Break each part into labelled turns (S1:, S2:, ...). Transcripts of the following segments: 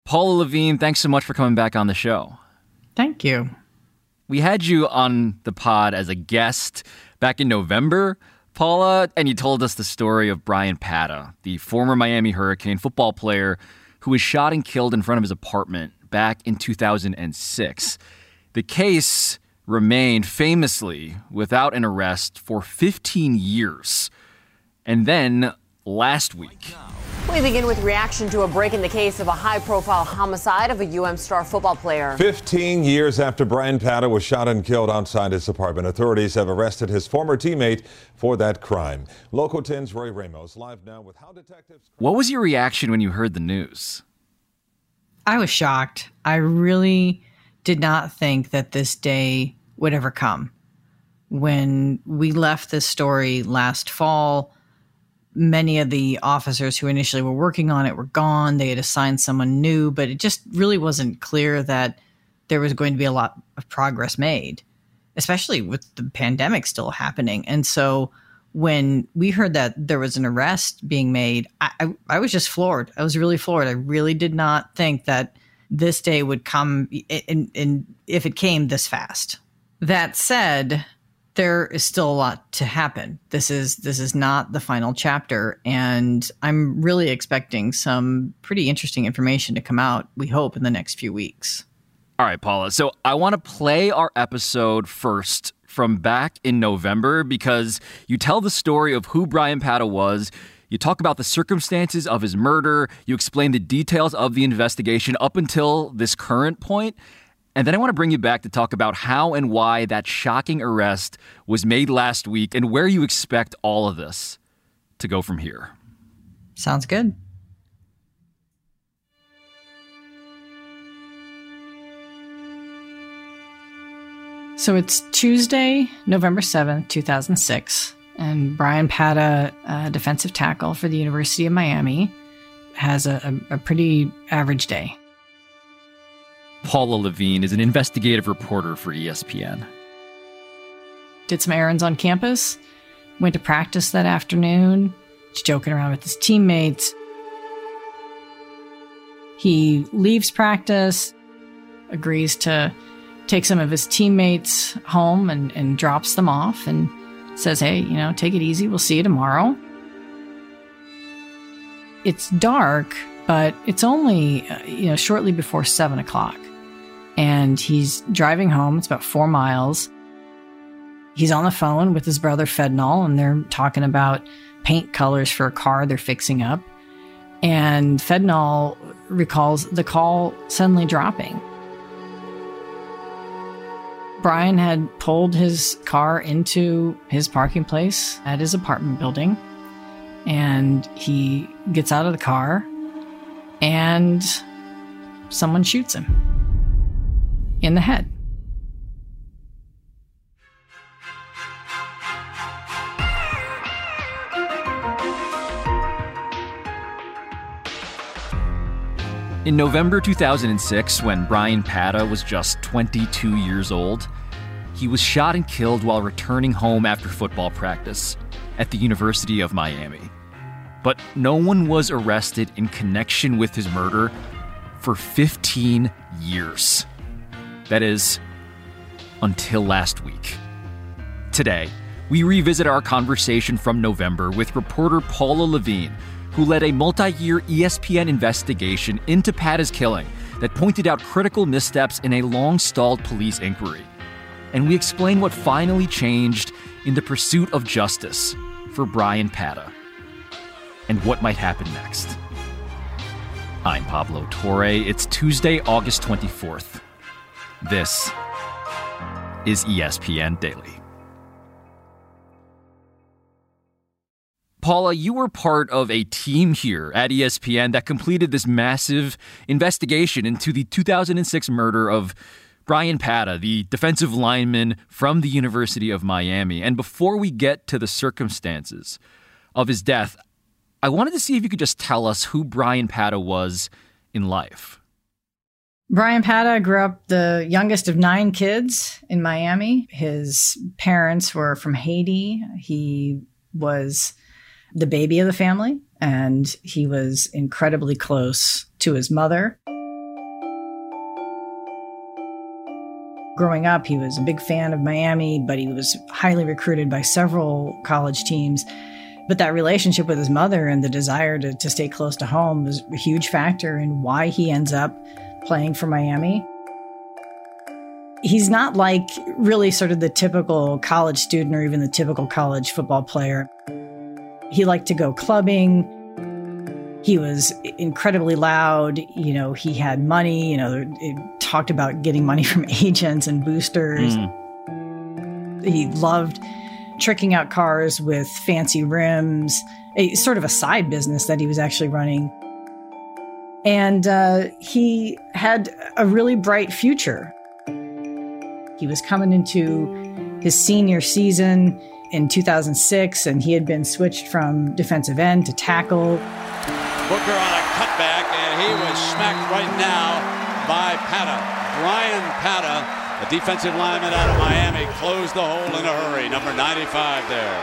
S1: Paula Lavigne, thanks so much for coming back on the show.
S2: Thank you.
S1: We had you on the pod as a guest back in November, Paula, and you told us the story of Brian Pata, the former Miami Hurricane football player who was shot and killed in front of his apartment back in 2006. The case remained famously without an arrest for 15 years. And then last week,
S3: we begin with reaction to a break in the case of a high-profile homicide of a UM star football player.
S4: 15 years after Brian Pata was shot and killed outside his apartment, authorities have arrested his former teammate for that crime. Local 10's Roy Ramos live now with how detectives...
S1: What was your reaction when you heard the news?
S2: I was shocked. I really did not think that this day would ever come. When we left this story last fall, many of the officers who initially were working on it were gone. They had assigned someone new, but it just really wasn't clear that there was going to be a lot of progress made, especially with the pandemic still happening. And so when we heard that there was an arrest being made, I was just floored. I was really floored. I really did not think that this day would come, and if it came this fast. That said, there is still a lot to happen. This is not the final chapter, and I'm really expecting some pretty interesting information to come out, we hope, in the next few weeks.
S1: All right, Paula. So I want to play our episode first from back in November because you tell the story of who Brian Pata was. You talk about the circumstances of his murder. You explain the details of the investigation up until this current point. And then I want to bring you back to talk about how and why that shocking arrest was made last week and where you expect all of this to go from here.
S2: Sounds good. So it's Tuesday, November 7th, 2006, and Brian Pata, a defensive tackle for the University of Miami, has a pretty average day.
S1: Paula Lavigne is an investigative reporter for ESPN.
S2: Did some errands on campus, went to practice that afternoon, just joking around with his teammates. He leaves practice, agrees to take some of his teammates home and drops them off and says, hey, take it easy. We'll see you tomorrow. It's dark, but it's only, shortly before 7 o'clock. And he's driving home. It's about 4 miles. He's on the phone with his brother Fednall, and they're talking about paint colors for a car they're fixing up. And Fednall recalls the call suddenly dropping. Brian had pulled his car into his parking place at his apartment building, and he gets out of the car, and someone shoots him in the head.
S1: In November 2006, when Brian Pata was just 22 years old, he was shot and killed while returning home after football practice at the University of Miami. But no one was arrested in connection with his murder for 15 years. That is, until last week. Today, we revisit our conversation from November with reporter Paula Lavigne, who led a multi-year ESPN investigation into Pata's killing that pointed out critical missteps in a long-stalled police inquiry. And we explain what finally changed in the pursuit of justice for Brian Pata and what might happen next. I'm Pablo Torre. It's Tuesday, August 24th. This is ESPN Daily. Paula, you were part of a team here at ESPN that completed this massive investigation into the 2006 murder of Brian Pata, the defensive lineman from the University of Miami. And before we get to the circumstances of his death, I wanted to see if you could just tell us who Brian Pata was in life.
S2: Brian Pata grew up the youngest of 9 kids in Miami. His parents were from Haiti. He was the baby of the family, and he was incredibly close to his mother. Growing up, he was a big fan of Miami, but he was highly recruited by several college teams. But that relationship with his mother and the desire to stay close to home was a huge factor in why he ends up playing for Miami. He's not like really sort of the typical college student or even the typical college football player. He liked to go clubbing. He was incredibly loud. He had money. It talked about getting money from agents and boosters. He loved tricking out cars with fancy rims, a sort of a side business that he was actually running. And he had a really bright future. He was coming into his senior season in 2006, and he had been switched from defensive end to tackle.
S5: Booker on a cutback, and he was smacked right now by Pata. Brian Pata, a defensive lineman out of Miami, closed the hole in a hurry. Number 95 there.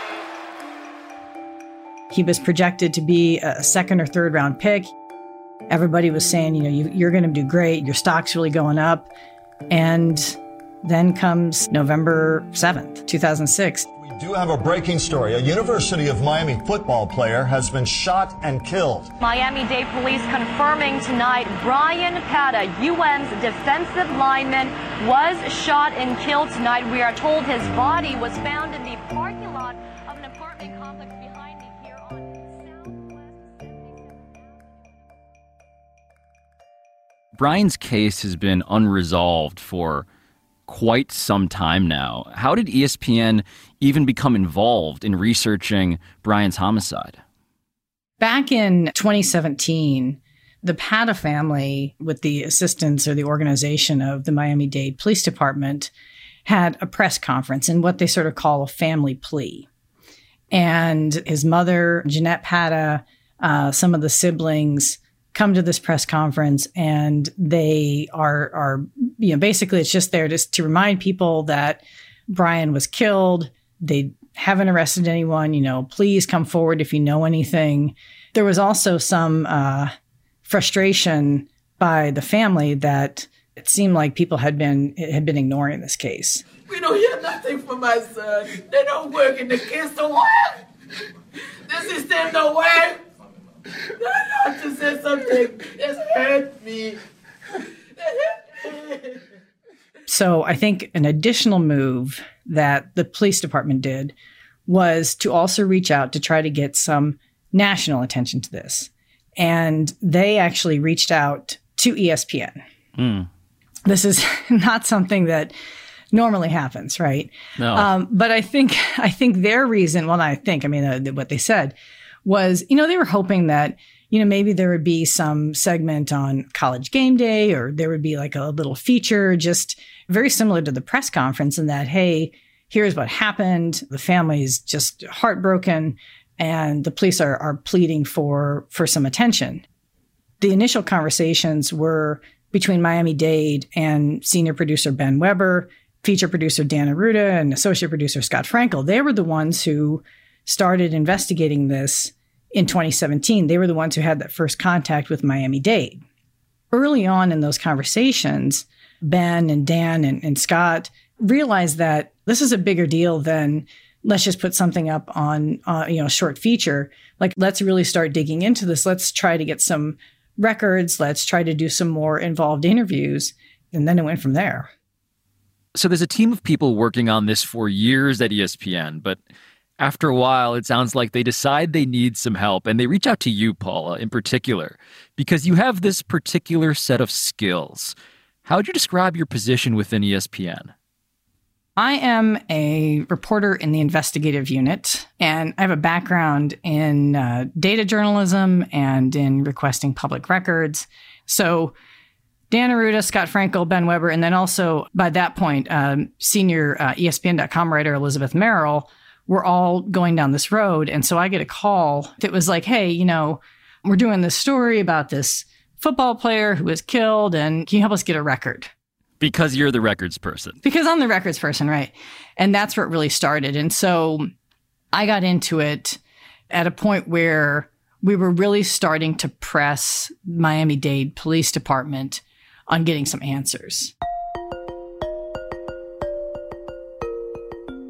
S2: He was projected to be a second or third round pick. Everybody was saying, you're going to do great. Your stock's really going up. And then comes November 7th, 2006.
S6: We do have a breaking story. A University of Miami football player has been shot and killed.
S7: Miami-Dade police confirming tonight Brian Pata, UM's defensive lineman, was shot and killed tonight. We are told his body was found in the parking lot of an apartment complex behind me here on Southwest.
S1: Brian's case has been unresolved for quite some time now. How did ESPN even become involved in researching Brian's homicide?
S2: Back in 2017, the Pata family, with the assistance or the organization of the Miami-Dade Police Department, had a press conference in what they sort of call a family plea. And his mother, Jeanette Pata, some of the siblings come to this press conference, and they are basically it's just there just to remind people that Brian was killed. They haven't arrested anyone. Please come forward if you know anything. There was also some frustration by the family that it seemed like people had been ignoring this case.
S8: We don't hear nothing from my son. They don't work in the kids, so what? This is them no way. I just said something that's hurt me.
S2: So I think an additional move that the police department did was to also reach out to try to get some national attention to this. And they actually reached out to ESPN. This is not something that normally happens, right?
S1: No.
S2: But I think their reason, what they said was, they were hoping that, maybe there would be some segment on College Game Day, or there would be like a little feature, just very similar to the press conference, in that, hey, here's what happened. The family's just heartbroken, and the police are pleading for some attention. The initial conversations were between Miami-Dade and senior producer Ben Weber, feature producer Dan Aruda, and associate producer Scott Frankel. They were the ones who started investigating this in 2017. They were the ones who had that first contact with Miami-Dade. Early on in those conversations, Ben and Dan and Scott realized that this is a bigger deal than let's just put something up on a short feature. Like, let's really start digging into this. Let's try to get some records. Let's try to do some more involved interviews. And then it went from there.
S1: So there's a team of people working on this for years at ESPN, but after a while, it sounds like they decide they need some help, and they reach out to you, Paula, in particular, because you have this particular set of skills. How would you describe your position within ESPN?
S2: I am a reporter in the investigative unit, and I have a background in data journalism and in requesting public records. So Dan Aruda, Scott Frankel, Ben Weber, and then also, by that point, senior ESPN.com writer Elizabeth Merrill were all going down this road. And so I get a call that was like, hey, we're doing this story about this football player who was killed, and can you help us get a record?
S1: Because you're the records person.
S2: Because I'm the records person, right. And that's where it really started. And so I got into it at a point where we were really starting to press Miami-Dade Police Department on getting some answers.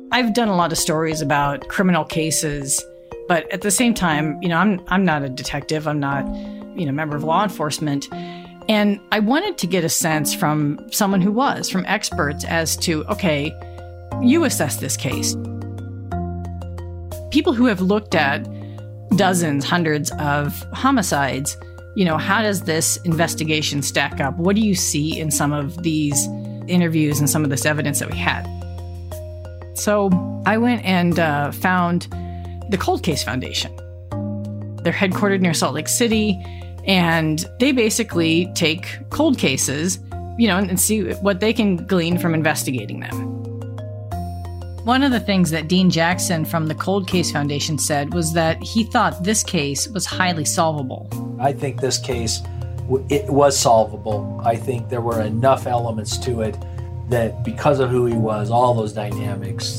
S2: I've done a lot of stories about criminal cases, but at the same time, I'm not a detective. I'm not, a member of law enforcement. And I wanted to get a sense from someone who was, from experts as to, okay, you assess this case. People who have looked at dozens, hundreds of homicides, how does this investigation stack up? What do you see in some of these interviews and some of this evidence that we had? So I went and found the Cold Case Foundation. They're headquartered near Salt Lake City, and they basically take cold cases, and see what they can glean from investigating them. One of the things that Dean Jackson from the Cold Case Foundation said was that he thought this case was highly solvable.
S9: I think this case, it was solvable. I think there were enough elements to it that because of who he was, all those dynamics,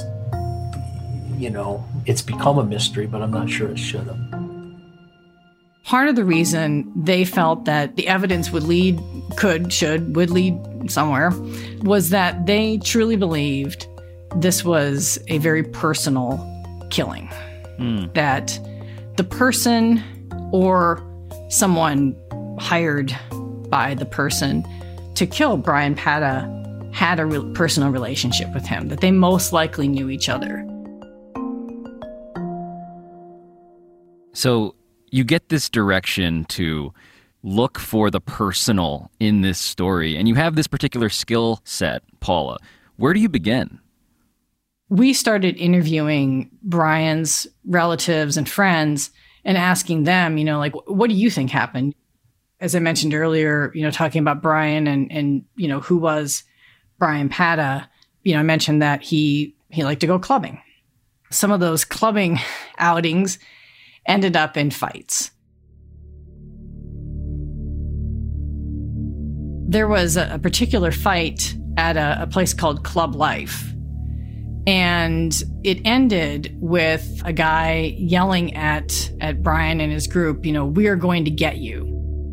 S9: it's become a mystery, but I'm not sure it should have.
S2: Part of the reason they felt that the evidence would lead somewhere was that they truly believed this was a very personal killing. That the person or someone hired by the person to kill Brian Pata had a personal relationship with him, that they most likely knew each other.
S1: So you get this direction to look for the personal in this story, and you have this particular skill set, Paula. Where do you begin?
S2: We started interviewing Brian's relatives and friends and asking them, what do you think happened? As I mentioned earlier, talking about Brian and who was Brian Pata, I mentioned that he liked to go clubbing. Some of those clubbing outings ended up in fights. There was a particular fight at a place called Club Life. And it ended with a guy yelling at Brian and his group, we are going to get you.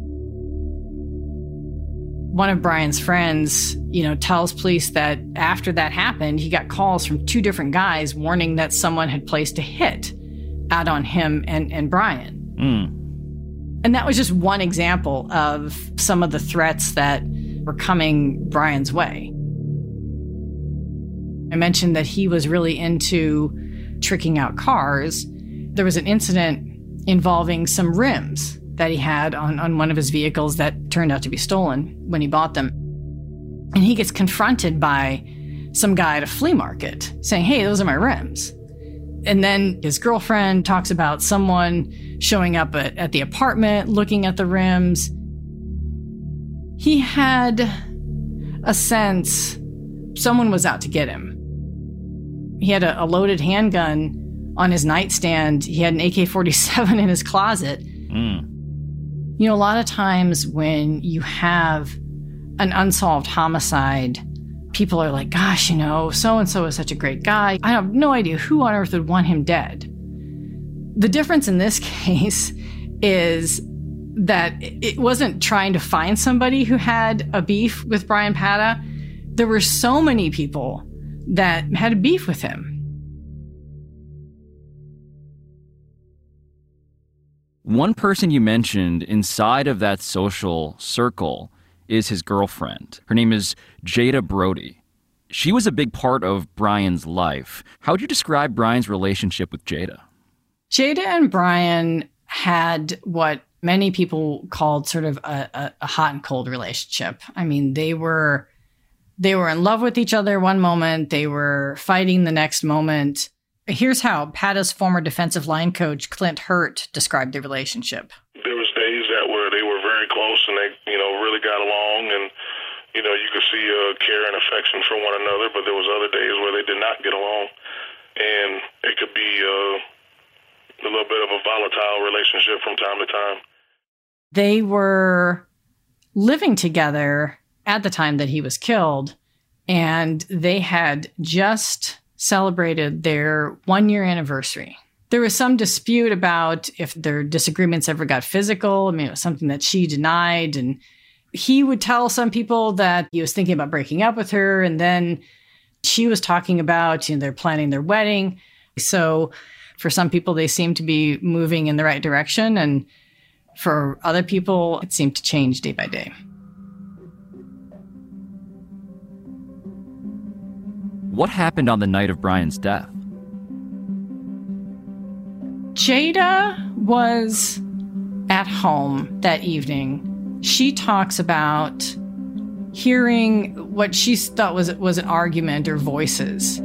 S2: One of Brian's friends, tells police that after that happened, he got calls from two different guys warning that someone had placed a hit out on him and Brian. And that was just one example of some of the threats that were coming Brian's way. I mentioned that he was really into tricking out cars. There was an incident involving some rims that he had on one of his vehicles that turned out to be stolen when he bought them. And he gets confronted by some guy at a flea market saying, hey, those are my rims. And then his girlfriend talks about someone showing up at the apartment, looking at the rims. He had a sense someone was out to get him. He had a loaded handgun on his nightstand. He had an AK-47 in his closet. A lot of times when you have an unsolved homicide, people are like, gosh, so-and-so is such a great guy. I have no idea who on earth would want him dead. The difference in this case is that it wasn't trying to find somebody who had a beef with Brian Pata. There were so many people that had a beef with him.
S1: One person you mentioned inside of that social circle is his girlfriend. Her name is Jada Brody. She was a big part of Brian's life. How would you describe Brian's relationship with Jada?
S2: Jada and Brian had what many people called sort of a hot and cold relationship. I mean, they were in love with each other one moment. They were fighting the next moment. Here's how Pata's former defensive line coach, Clint Hurt, described the relationship.
S10: There was days where they were very close and they, really got along and, you could see care and affection for one another, but there was other days where they did not get along. And it could be a little bit of a volatile relationship from time to time.
S2: They were living together at the time that he was killed, and they had just celebrated their 1-year anniversary. There was some dispute about if their disagreements ever got physical. I mean, it was something that she denied, and he would tell some people that he was thinking about breaking up with her, and then She was talking about, they're planning their wedding. So for some people, they seem to be moving in the right direction. And for other people, it seemed to change day by day.
S1: What happened on the night of Brian's death?
S2: Jada was at home that evening. She talks about hearing what she thought was an argument or voices.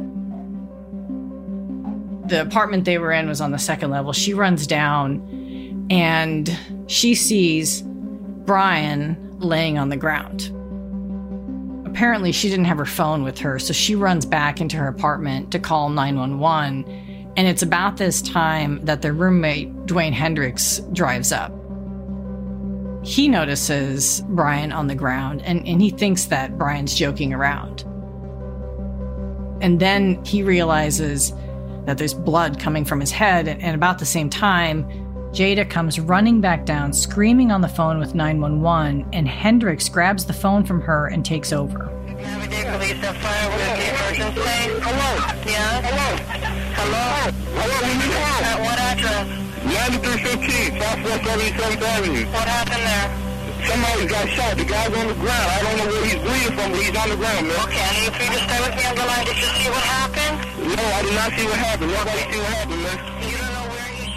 S2: The apartment they were in was on the second level. She runs down and she sees Brian laying on the ground. Apparently, she didn't have her phone with her, so she runs back into her apartment to call 911. And it's about this time that their roommate, Dwayne Hendricks, drives up. He notices Brian on the ground, and he thinks that Brian's joking around. And then he realizes that there's blood coming from his head, and about the same time, Jada comes running back down, screaming on the phone with 911, and Hendricks grabs the phone from her and takes over.
S11: Navigate police and fire with the emergency. Hello? Yeah? Hello? Hello, we need help. At what address? 9315, Southwest 77th Avenue. What happened there? Somebody got shot. The guy's on the ground. I don't know where he's bleeding from, but he's on the ground, man. Okay, I need for you to stay with me on the line. Did you see what happened? No, I did not see what happened. Nobody see what happened, man. You don't know where he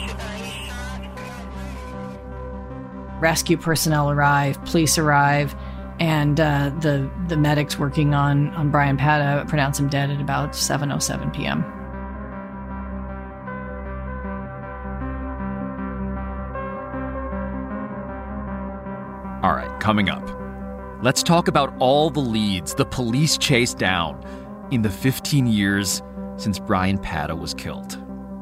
S11: shot?
S2: Rescue personnel arrive, police arrive, and the medics working on Brian Pata pronounce him dead at about 7:07 p.m.
S1: All right, coming up, let's talk about all the leads the police chased down in the 15 years since Brian Pata was killed.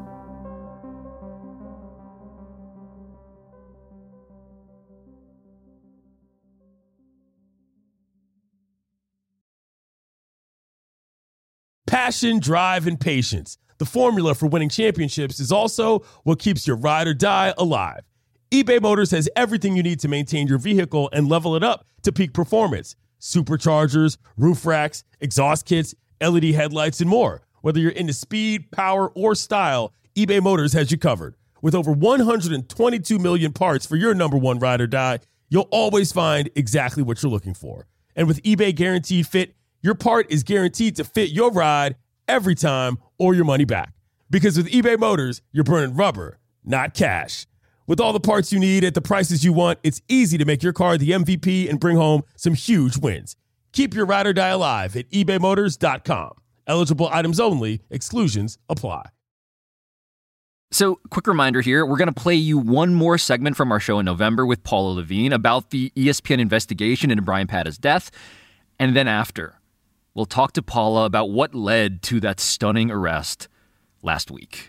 S12: Passion, drive, and patience. The formula for winning championships is also what keeps your ride or die alive. eBay Motors has everything you need to maintain your vehicle and level it up to peak performance. Superchargers, roof racks, exhaust kits, LED headlights, and more. Whether you're into speed, power, or style, eBay Motors has you covered. With over 122 million parts for your number one ride or die, you'll always find exactly what you're looking for. And with eBay Guaranteed Fit, your part is guaranteed to fit your ride every time or your money back. Because with eBay Motors, you're burning rubber, not cash. With all the parts you need at the prices you want, it's easy to make your car the MVP and bring home some huge wins. Keep your ride or die alive at ebaymotors.com. Eligible items only. Exclusions apply.
S1: So, quick reminder here, we're going to play you one more segment from our show in November with Paula Levine about the ESPN investigation into Brian Pata's death. And then after, we'll talk to Paula about what led to that stunning arrest last week.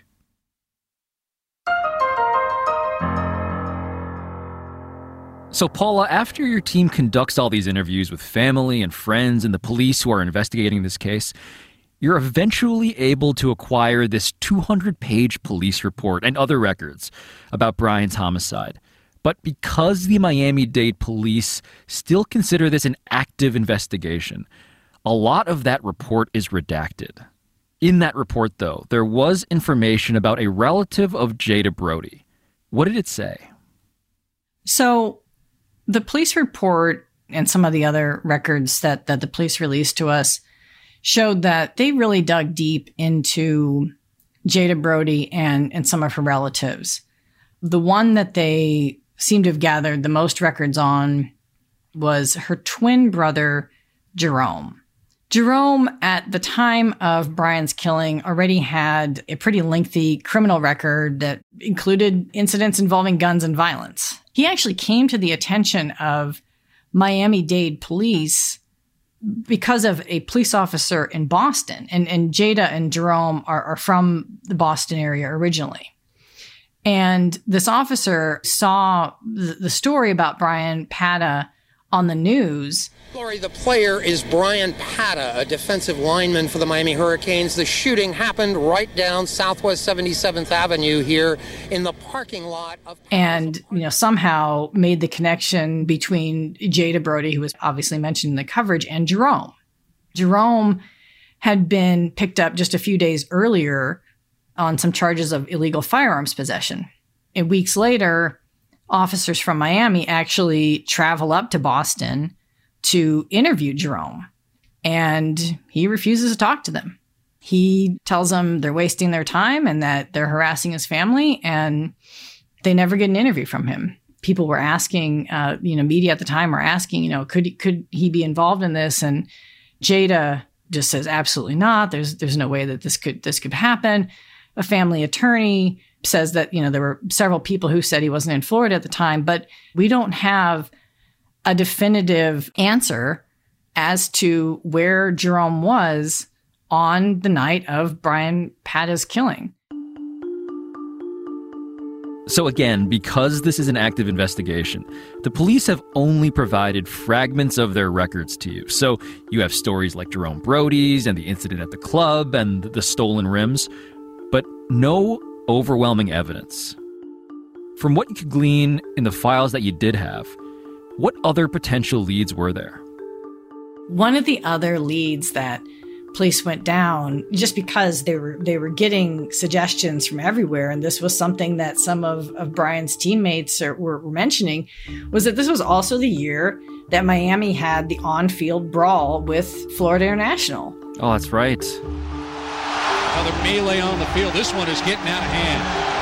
S1: So, Paula, after your team conducts all these interviews with family and friends and the police who are investigating this case, you're eventually able to acquire this 200-page police report and other records about Brian's homicide. But because the Miami-Dade police still consider this an active investigation, a lot of that report is redacted. In that report, though, there was information about a relative of Jada Brody. What did it say?
S2: So the police report and some of the other records that the police released to us showed that they really dug deep into Jada Brody and some of her relatives. The one that they seemed to have gathered the most records on was her twin brother, Jerome. Jerome, at the time of Brian's killing, already had a pretty lengthy criminal record that included incidents involving guns and violence. He actually came to the attention of Miami-Dade police because of a police officer in Boston. And Jada and Jerome are from the Boston area originally. And this officer saw the story about Brian Pata on the news.
S13: Lori, the player is Brian Pata, a defensive lineman for the Miami Hurricanes. The shooting happened right down Southwest 77th Avenue here in the parking lot of...
S2: And, somehow made the connection between Jada Brody, who was obviously mentioned in the coverage, and Jerome. Jerome had been picked up just a few days earlier on some charges of illegal firearms possession. And weeks later, officers from Miami actually travel up to Boston to interview Jerome, and he refuses to talk to them. He tells them they're wasting their time and that they're harassing his family, and they never get an interview from him. People were asking, media at the time were asking, could he be involved in this? And Jada just says, absolutely not. There's no way that this could happen. A family attorney says that, there were several people who said he wasn't in Florida at the time, but we don't have a definitive answer as to where Jerome was on the night of Brian Pata's killing.
S1: So again, because this is an active investigation, the police have only provided fragments of their records to you. So you have stories like Jerome Brody's and the incident at the club and the stolen rims, but no overwhelming evidence. From what you could glean in the files that you did have, what other potential leads were there?
S2: One of the other leads that police went down, just because they were getting suggestions from everywhere, and this was something that some of Brian's teammates were mentioning, was that this was also the year that Miami had the on-field brawl with Florida International.
S1: Oh, that's right.
S14: Another melee on the field. This one is getting out of hand.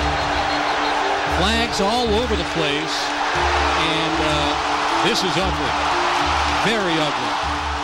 S14: Flags all over the place, and this is ugly. Very ugly.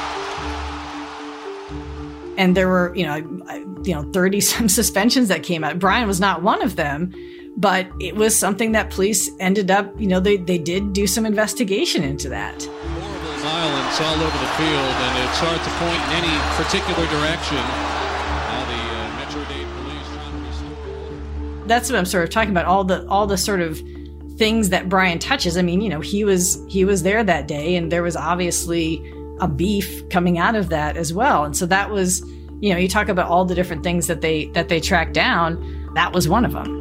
S2: And there were, 30 some suspensions that came out. Brian was not one of them, but it was something that police ended up, they did do some investigation into that.
S14: Horrible violence all over the field, and it's hard to point in any particular direction. Now the Metro-Dade police trying to restore order.
S2: That's what I'm sort of talking about. All the sort of things that Brian touches. I mean, he was there that day, and there was obviously a beef coming out of that as well. And so that was, you talk about all the different things that they tracked down. That was one of them.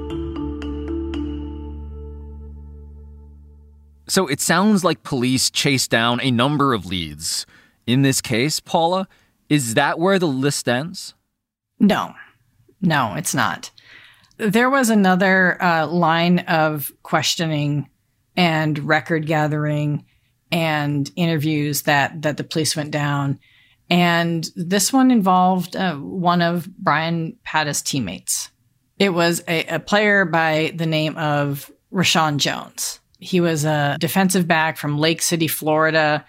S1: So it sounds like police chased down a number of leads. In this case, Paula, is that where the list ends?
S2: No, it's not. There was another line of questioning and record gathering and interviews that the police went down. And this one involved one of Brian Pata's teammates. It was a player by the name of Rashawn Jones. He was a defensive back from Lake City, Florida.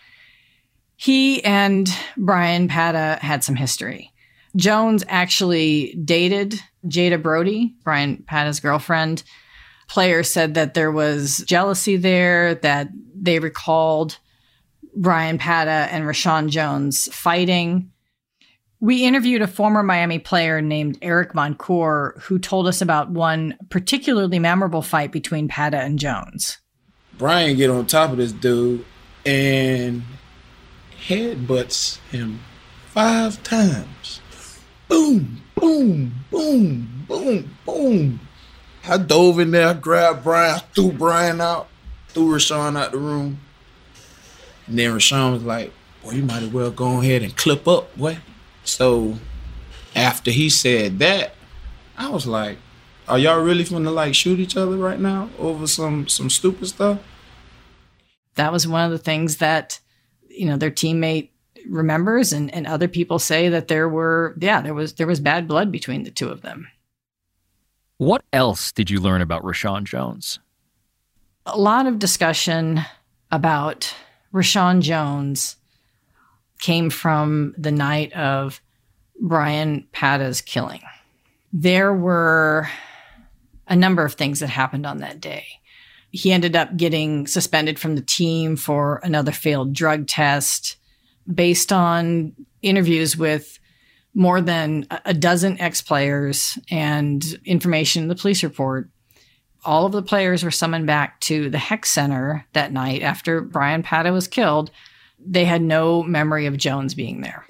S2: He and Brian Pata had some history. Jones actually dated Jada Brody, Brian Pata's girlfriend. Players said that there was jealousy there, that they recalled Brian Pata and Rashawn Jones fighting. We interviewed a former Miami player named Eric Moncour, who told us about one particularly memorable fight between Pata and Jones.
S15: Brian get on top of this dude and headbutts him 5 times. Boom, boom, boom, boom, boom. I dove in there, grabbed Brian, threw Brian out, threw Rashawn out the room. And then Rashawn was like, well, you might as well go ahead and clip up, boy. So after he said that, I was like, are y'all really finna shoot each other right now over some stupid stuff?
S2: That was one of the things that, their teammate remembers, and other people say that there was bad blood between the two of them.
S1: What else did you learn about Rashawn Jones?
S2: A lot of discussion about Rashawn Jones came from the night of Brian Pata's killing. There were a number of things that happened on that day. He ended up getting suspended from the team for another failed drug test. Based on interviews with more than a dozen ex-players and information in the police report, all of the players were summoned back to the Heck Center that night after Brian Pata was killed. They had no memory of Jones being there.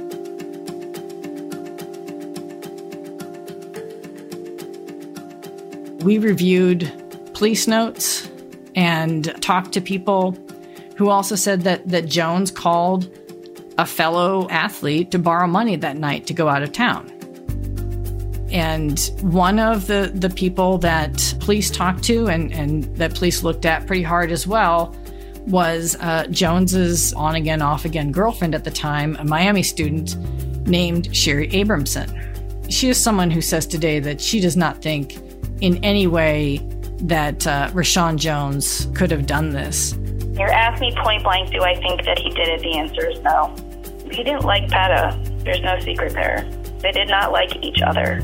S2: We reviewed police notes and talked to people who also said that Jones called a fellow athlete to borrow money that night to go out of town. And one of the people that police talked to and that police looked at pretty hard as well was Jones's on-again, off-again girlfriend at the time, a Miami student named Sherry Abramson. She is someone who says today that she does not think in any way that Rashawn Jones could have done this.
S16: You're asking me point blank, do I think that he did it? The answer is no. He didn't like Pata. There's no secret there. They did not like each other.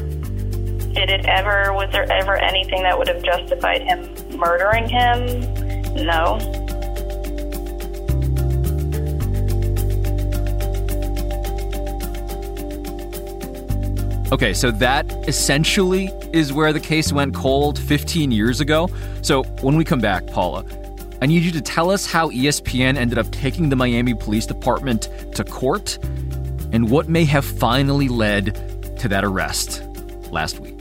S16: Was there ever anything that would have justified him murdering him? No.
S1: Okay, so that essentially is where the case went cold 15 years ago. So when we come back, Paula, I need you to tell us how ESPN ended up taking the Miami Police Department to court and what may have finally led to that arrest last week.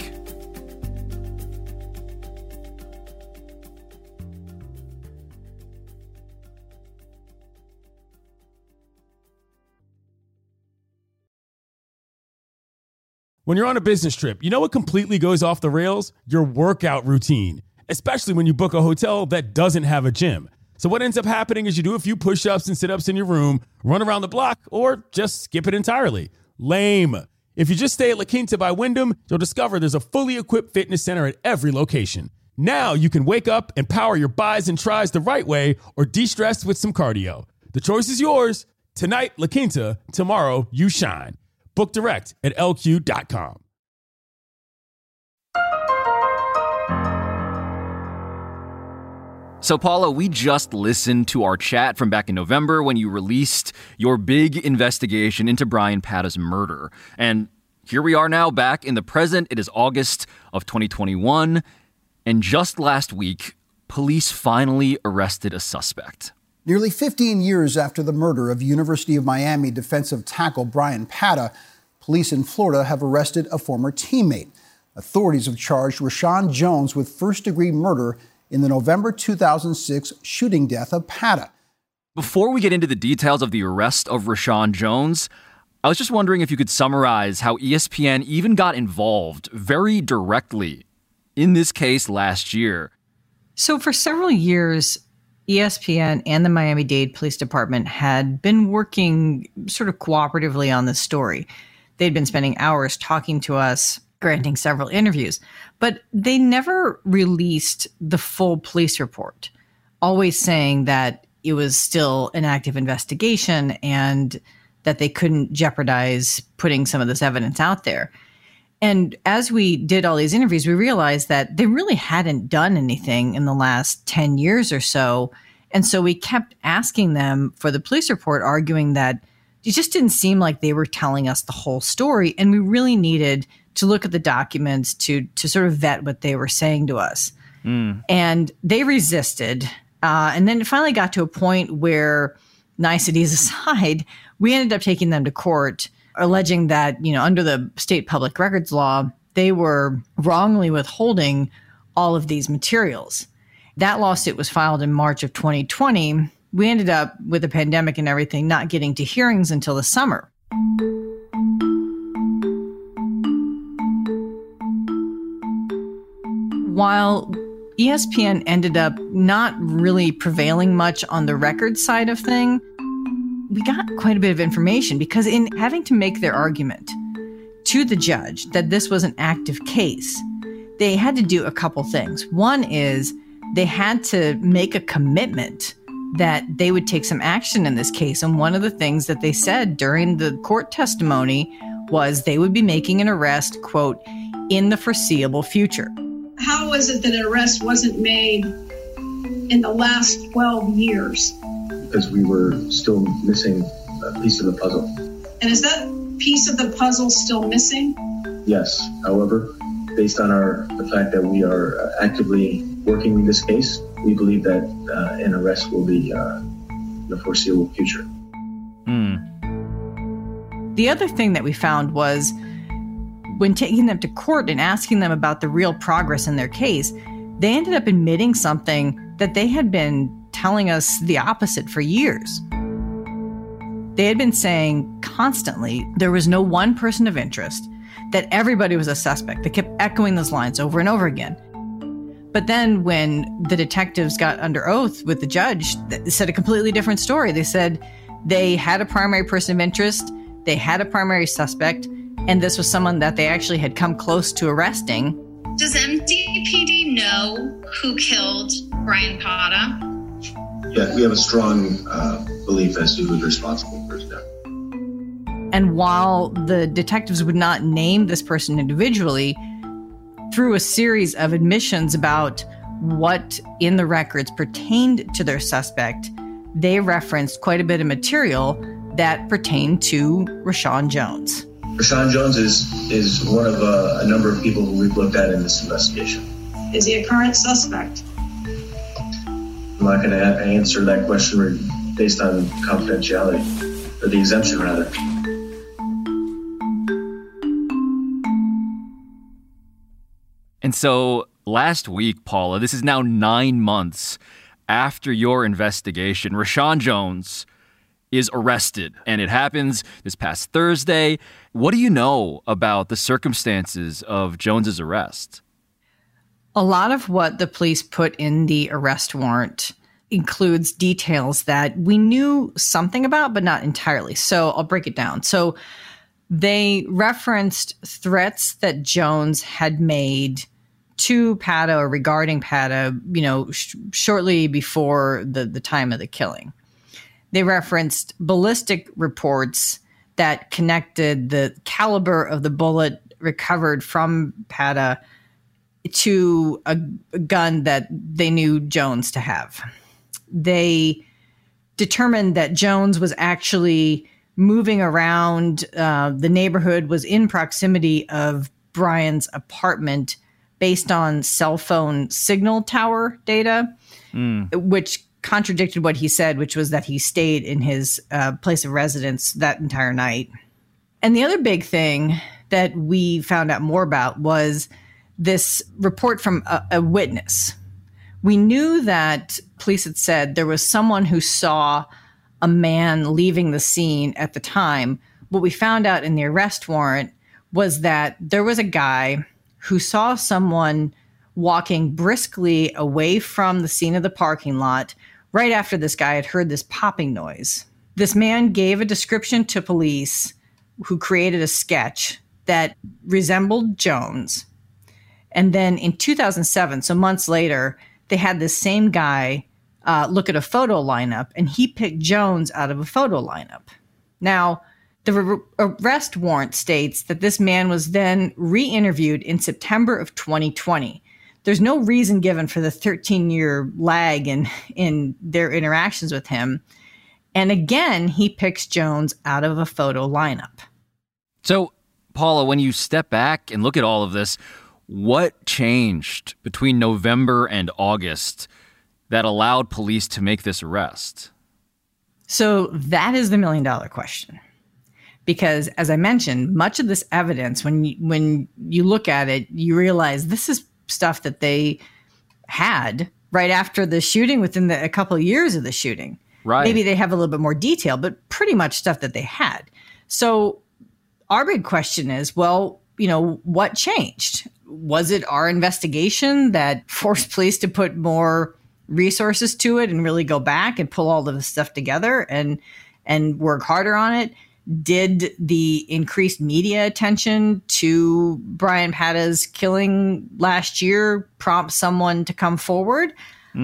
S12: When you're on a business trip, you know what completely goes off the rails? Your workout routine, especially when you book a hotel that doesn't have a gym. So what ends up happening is you do a few push-ups and sit-ups in your room, run around the block, or just skip it entirely. Lame. If you just stay at La Quinta by Wyndham, you'll discover there's a fully equipped fitness center at every location. Now you can wake up and power your bis and tris the right way or de-stress with some cardio. The choice is yours. Tonight, La Quinta. Tomorrow, you shine. Book direct at lq.com.
S1: So, Paula, we just listened to our chat from back in November when you released your big investigation into Bryan Pata's murder. And here we are now back in the present. It is August of 2021. And just last week, police finally arrested a suspect.
S17: Nearly 15 years after the murder of University of Miami defensive tackle Bryan Pata, police in Florida have arrested a former teammate. Authorities have charged Rashawn Jones with first-degree murder in the November 2006 shooting death of Pata.
S1: Before we get into the details of the arrest of Rashawn Jones, I was just wondering if you could summarize how ESPN even got involved very directly in this case last year.
S2: So for several years, ESPN and the Miami-Dade Police Department had been working sort of cooperatively on this story. They'd been spending hours talking to us, granting several interviews, but they never released the full police report, always saying that it was still an active investigation and that they couldn't jeopardize putting some of this evidence out there. And as we did all these interviews, we realized that they really hadn't done anything in the last 10 years or so. And so we kept asking them for the police report, arguing that it just didn't seem like they were telling us the whole story. And we really needed to look at the documents to sort of vet what they were saying to us. And they resisted. And then it finally got to a point where, niceties aside, we ended up taking them to court, alleging that, under the state public records law, they were wrongly withholding all of these materials. That lawsuit was filed in March of 2020. We ended up, with the pandemic and everything, not getting to hearings until the summer. While ESPN ended up not really prevailing much on the record side of thing, we got quite a bit of information because in having to make their argument to the judge that this was an active case, they had to do a couple things. One is they had to make a commitment that they would take some action in this case. And one of the things that they said during the court testimony was they would be making an arrest, quote, in the foreseeable future.
S18: How was it that an arrest wasn't made in the last 12 years?
S19: Because we were still missing a piece of the puzzle.
S18: And is that piece of the puzzle still missing?
S19: Yes. However, based on the fact that we are actively working this case, we believe that an arrest will be in the foreseeable future.
S2: The other thing that we found was when taking them to court and asking them about the real progress in their case, they ended up admitting something that they had been telling us the opposite for years. They had been saying constantly there was no one person of interest, that everybody was a suspect. They kept echoing those lines over and over again. But then when the detectives got under oath with the judge, they said a completely different story. They said they had a primary person of interest, they had a primary suspect, and this was someone that they actually had come close to arresting.
S20: Does MDPD know who killed Brian Pata?
S19: Yeah, we have a strong belief as to who's responsible for his death.
S2: And while the detectives would not name this person individually, through a series of admissions about what in the records pertained to their suspect, they referenced quite a bit of material that pertained to Rashawn Jones.
S19: Rashawn Jones is one of a number of people who we've looked at in this investigation.
S18: Is he a current suspect?
S19: I'm not going to answer that question based on confidentiality, or the exemption rather.
S1: And so last week, Paula, this is now 9 months after your investigation, Rashawn Jones is arrested, and it happens this past Thursday. What do you know about the circumstances of Jones's arrest?
S2: A lot of what the police put in the arrest warrant includes details that we knew something about, but not entirely. So I'll break it down. So they referenced threats that Jones had made to Pata or regarding Pata, shortly before the time of the killing. They referenced ballistic reports that connected the caliber of the bullet recovered from Pata to a gun that they knew Jones to have. They determined that Jones was actually moving around the neighborhood, was in proximity of Brian's apartment based on cell phone signal tower data, which contradicted what he said, which was that he stayed in his place of residence that entire night. And the other big thing that we found out more about was this report from a witness. We knew that police had said there was someone who saw a man leaving the scene at the time. What we found out in the arrest warrant was that there was a guy who saw someone walking briskly away from the scene of the parking lot right after this guy had heard this popping noise. This man gave a description to police, who created a sketch that resembled Jones. And then in 2007, so months later, they had this same guy look at a photo lineup, and he picked Jones out of a photo lineup. Now, the arrest warrant states that this man was then re-interviewed in September of 2020. There's no reason given for the 13-year lag in their interactions with him. And again, he picks Jones out of a photo lineup.
S1: So, Paula, when you step back and look at all of this, what changed between November and August that allowed police to make this arrest?
S2: So that is the million-dollar question. Because, as I mentioned, much of this evidence, when you look at it, you realize this is stuff that they had right after the shooting, within a couple of years of the shooting.
S1: Right.
S2: Maybe they have a little bit more detail, but pretty much stuff that they had. So our big question is, well, what changed? Was it our investigation that forced police to put more resources to it and really go back and pull all of this stuff together and work harder on it? Did the increased media attention to Brian Pata's killing last year prompt someone to come forward?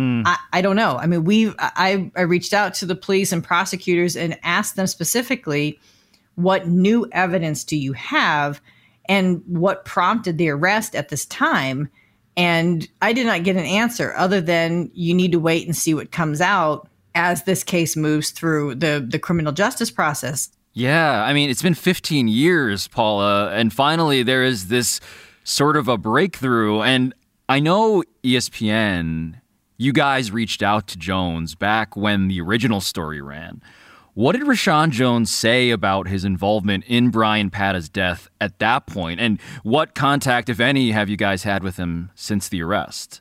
S2: I don't know. I mean, I reached out to the police and prosecutors and asked them specifically, what new evidence do you have and what prompted the arrest at this time? And I did not get an answer other than you need to wait and see what comes out as this case moves through the criminal justice process.
S1: Yeah, I mean, it's been 15 years, Paula, and finally there is this sort of a breakthrough. And I know ESPN, you guys reached out to Jones back when the original story ran. What did Rashawn Jones say about his involvement in Brian Pata's death at that point? And what contact, if any, have you guys had with him since the arrest?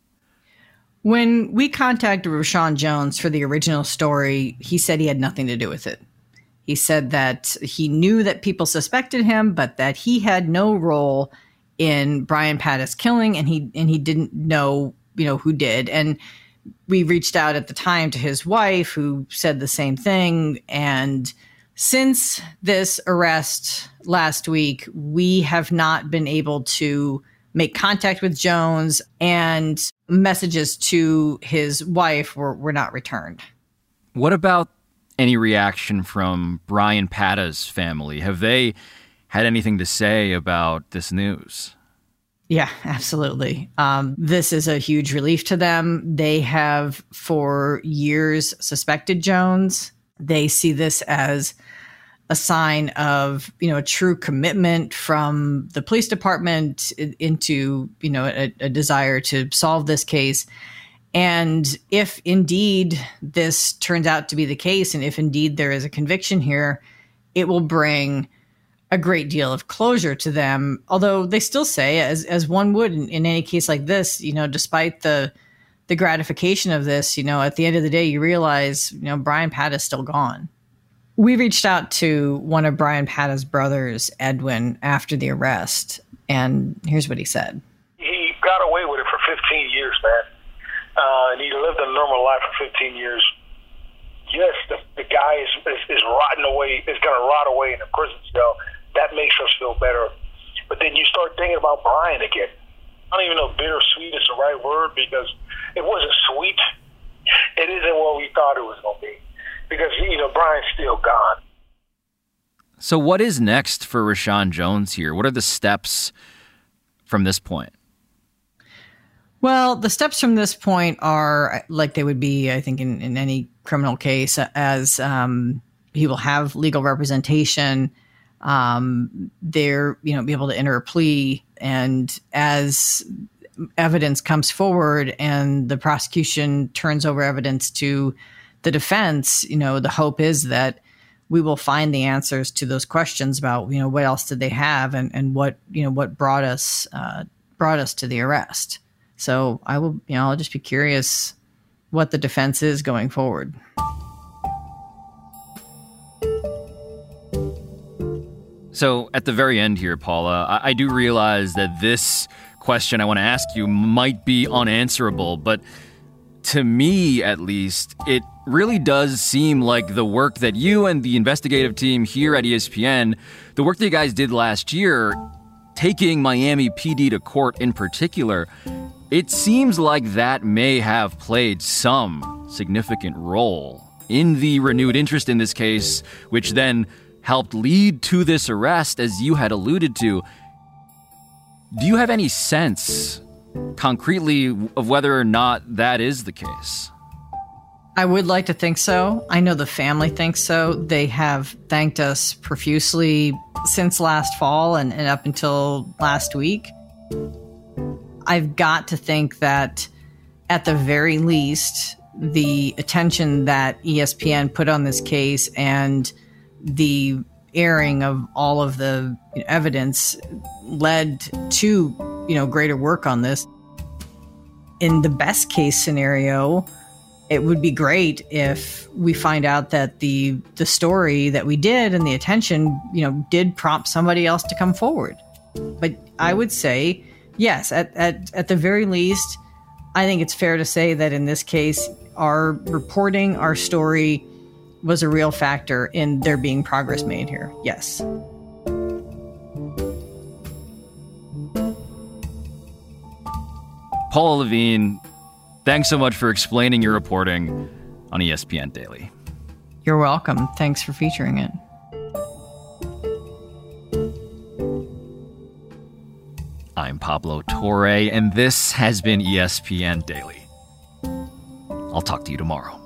S2: When we contacted Rashawn Jones for the original story, he said he had nothing to do with it. He said that he knew that people suspected him, but that he had no role in Brian Pata's killing, and he didn't know, who did. And we reached out at the time to his wife, who said the same thing. And since this arrest last week, we have not been able to make contact with Jones, and messages to his wife were not returned.
S1: What about any reaction from Brian Pata's family? Have they had anything to say about this news?
S2: Yeah, absolutely. This is a huge relief to them. They have for years suspected Jones. They see this as a sign of, a true commitment from the police department into, a desire to solve this case. And if indeed this turns out to be the case, and if indeed there is a conviction here, it will bring a great deal of closure to them. Although they still say, as one would in any case like this, despite the gratification of this, at the end of the day, you realize, Brian Pata is still gone. We reached out to one of Brian Pata's brothers, Edwin, after the arrest, and here's what he said.
S21: He got away with it for 15 years, man. And he lived a normal life for 15 years. Yes, the guy is rotting away, is going to rot away in a prison cell. That makes us feel better. But then you start thinking about Brian again. I don't even know if bittersweet is the right word, because it wasn't sweet. It isn't what we thought it was going to be. Because, Brian's still gone.
S1: So what is next for Rashawn Jones here? What are the steps from this point?
S2: Well, the steps from this point are like they would be, I think, in any criminal case, as he will have legal representation. They're, be able to enter a plea. And as evidence comes forward and the prosecution turns over evidence to the defense, the hope is that we will find the answers to those questions about, what else did they have and what brought us to the arrest. So I will, I'll just be curious what the defense is going forward.
S1: So at the very end here, Paula, I do realize that this question I want to ask you might be unanswerable, but to me, at least, it really does seem like the work that you and the investigative team here at ESPN, the work that you guys did last year, taking Miami PD to court in particular, it seems like that may have played some significant role in the renewed interest in this case, which then helped lead to this arrest, as you had alluded to. Do you have any sense, concretely, of whether or not that is the case?
S2: I would like to think so. I know the family thinks so. They have thanked us profusely since last fall and up until last week. I've got to think that at the very least, the attention that ESPN put on this case and the airing of all of the evidence led to, greater work on this. In the best case scenario, it would be great if we find out that the story that we did and the attention, did prompt somebody else to come forward. But I would say, yes, at the very least, I think it's fair to say that in this case, our reporting, our story was a real factor in there being progress made here. Yes.
S1: Paula Levine, thanks so much for explaining your reporting on ESPN Daily.
S2: You're welcome. Thanks for featuring it.
S1: I'm Pablo Torre, and this has been ESPN Daily. I'll talk to you tomorrow.